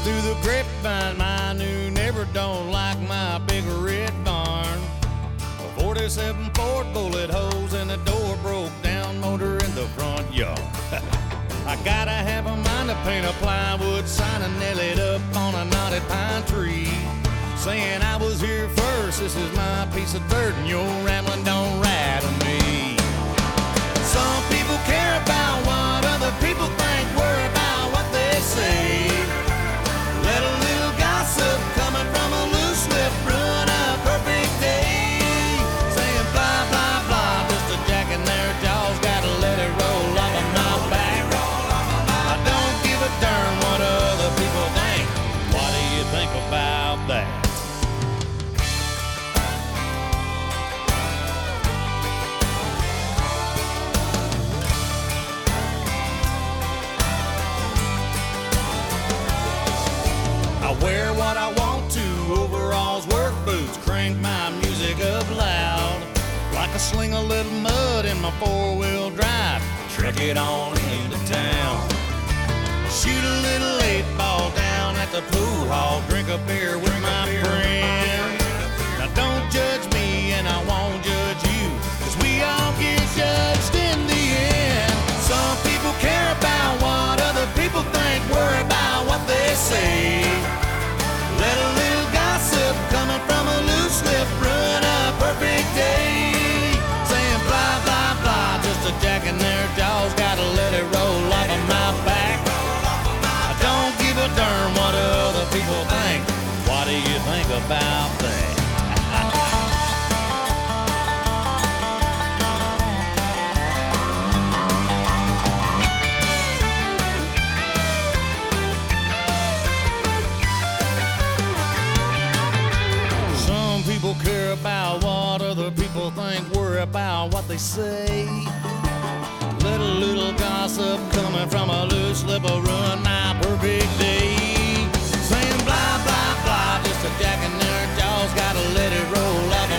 through the grapevine, my new neighbor don't like my big red barn. A 47 Ford bullet holes in the door, broke down motor in the front yard. I gotta have a mind to paint a plywood sign and nail it up on a knotted pine tree, saying I was here first, this is my piece of dirt, and your rambling don't rattle me. Some people care about what other people think, worry about what they say. Let a little gossip coming from a loose lip ruin a perfect day. Saying blah, blah, blah, just a jack in their jaws, gotta let it roll off of my back. I don't give a darn what other people think. What do you think about that? I wear what I want to, overalls, work boots, crank my music up loud. Like a sling of little mud in my four-wheel drive, truck it on into town. Shoot a little 8-ball down at the pool hall, drink a beer with my friends. Now don't judge me and I won't judge you, 'cause we all get judged in the end. Some people care about what other people think, worry about what they say. Let a little gossip coming from a loose lip ruin a perfect day. Saying blah, blah, blah, just a jack in their jaws, gotta let it roll off of my back. I don't give a darn what other people think. What do you think about that? People care about what other people think, worry about what they say. Let a little gossip coming from a loose lip will ruin my perfect day. Saying blah, blah, blah, just a jack in their jaws, gotta let it roll off